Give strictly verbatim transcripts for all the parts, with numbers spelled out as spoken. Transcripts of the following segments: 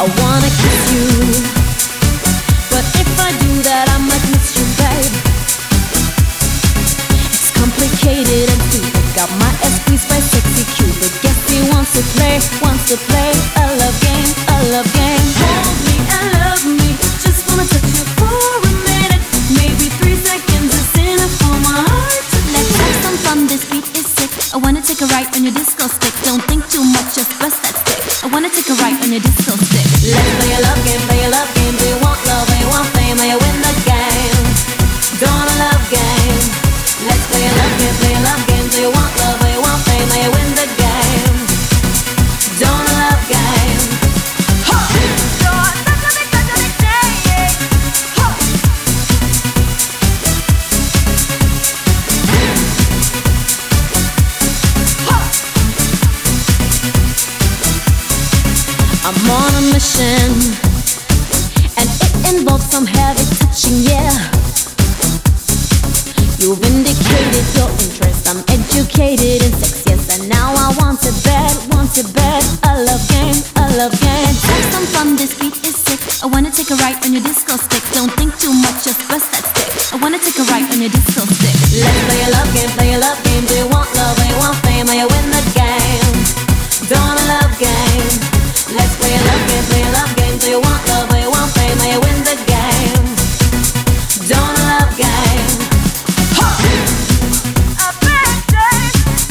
I wanna kiss you, but if I do that I might miss you, babe. It's complicated and stupid. Got my ass squeezed by sexy Cupid. Guess he wants to play, wants to play a love game, a love game. Hold me and love me, just wanna touch you for a minute. Maybe three seconds is enough for my heart to let. Have some fun, this beat is sick. I wanna take a ride on your disco stick. Don't think too much, just press that stick. I wanna take a ride on your disco stick. Let's play a love game, play a love game. Do you want love, do you want fame, or you win the game? Don't a love game. Let's play a love game, play a love game. Do you want love, do you want fame, or you win the game? Don't a love game. Ha! You're such a big, such a big thing. Ha! Ha! I'm on a mission, and it involves some heavy touching, yeah. You've indicated your interest, I'm educated in sex, yes. And now I want to bet, want to bet a love game, a love game. Have some fun, this beat is sick. I wanna take a ride on your disco stick. Don't think too much, just press that stick. I wanna take a ride on your disco stick. Let's play a love game, play a love game. Do you want love, do you want fame, or you win the game? Don't a love game. Let's play a love game, play a love game. Do you want love, do you want fame, or you win the game? Don't a love game. Ha! A bad day.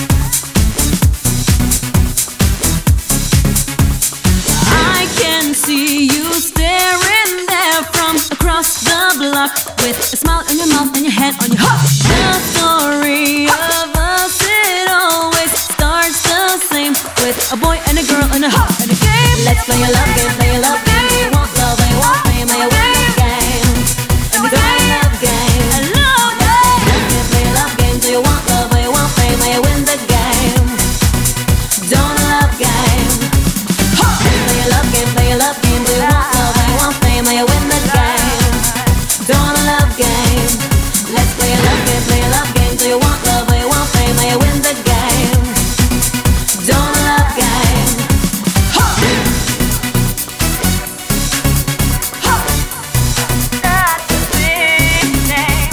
I can see you staring there from across the block, with a smile on your mouth and your hand on your heart. The story of us, it always starts the same, with a boy and a girl and a heart and a game. Let's play a love game, play a love game. Do you want love, do you want fame, or you win the game? And it's a love game. I love it. Play a love game, do you want love, do you want fame, or you win the game? Don't a love game. Ha! Play a love game, play a love game. Do you want love, do you want fame, or you win the game? Don't a love game. Let's play a love game, play a love game. Do you want love, do you want fame, or you win the game? Don't a love game. Ha! Ha! That's a big name.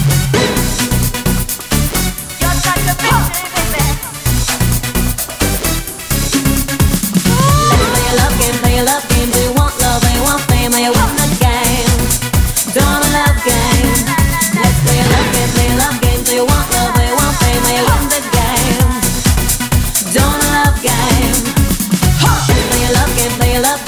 You're such a big thing, baby. Let's play a love game, play a love game. Do you want love, do you want fame, or you win the game? Don't a love game. Let's play a love game, play a love game. Do you want love, do you want fame, or you win the game? Don't a love game. Ha! Play a love game, play a love